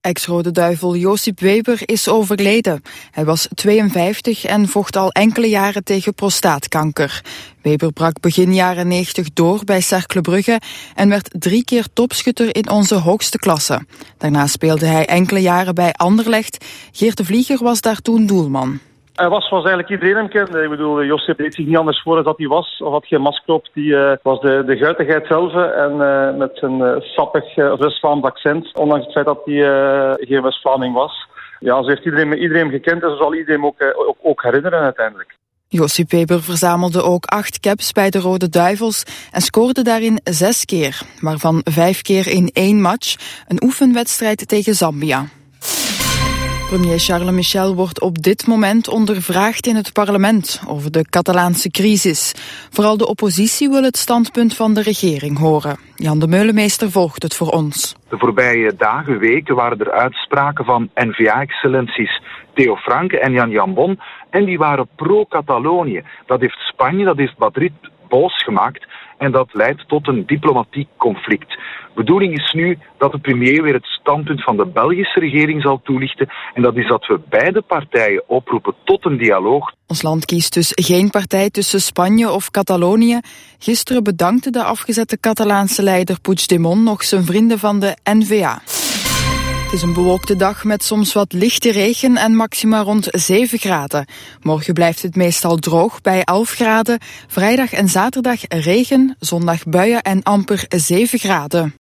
Ex-Rode Duivel Josip Weber is overleden. Hij was 52 en vocht al enkele jaren tegen prostaatkanker. Weber brak begin jaren 90 door bij Cercle Brugge en werd 3 keer topschutter in onze hoogste klasse. Daarna speelde hij enkele jaren bij Anderlecht. Geert de Vlieger was daar toen doelman. Hij was eigenlijk iedereen hem kende. Ik bedoel, Josip deed zich niet anders voor dan dat hij was. Of had geen masker op. Die was de guitigheid zelf. En met zijn sappig West-Vlaams accent. Ondanks het feit dat hij geen West-Vlaming was. Ja, zo heeft iedereen gekend. En zo zal iedereen ook herinneren uiteindelijk. Josip Weber verzamelde ook 8 caps bij de Rode Duivels en scoorde daarin 6 keer. Waarvan 5 keer in 1 match. Een oefenwedstrijd tegen Zambia. Premier Charles Michel wordt op dit moment ondervraagd in het parlement over de Catalaanse crisis. Vooral de oppositie wil het standpunt van de regering horen. Jan de Meulemeester volgt het voor ons. De voorbije dagen, weken waren er uitspraken van N-VA-excellenties Theo Franke en Jan Jambon. En die waren pro-Catalonië. Dat heeft Spanje, dat heeft Madrid boos gemaakt. En dat leidt tot een diplomatiek conflict. De bedoeling is nu dat de premier weer het standpunt van de Belgische regering zal toelichten. En dat is dat we beide partijen oproepen tot een dialoog. Ons land kiest dus geen partij tussen Spanje of Catalonië. Gisteren bedankte de afgezette Catalaanse leider Puigdemont nog zijn vrienden van de N-VA. Het is een bewolkte dag met soms wat lichte regen en maxima rond 7 graden. Morgen blijft het meestal droog bij 11 graden. Vrijdag en zaterdag regen, zondag buien en amper 7 graden.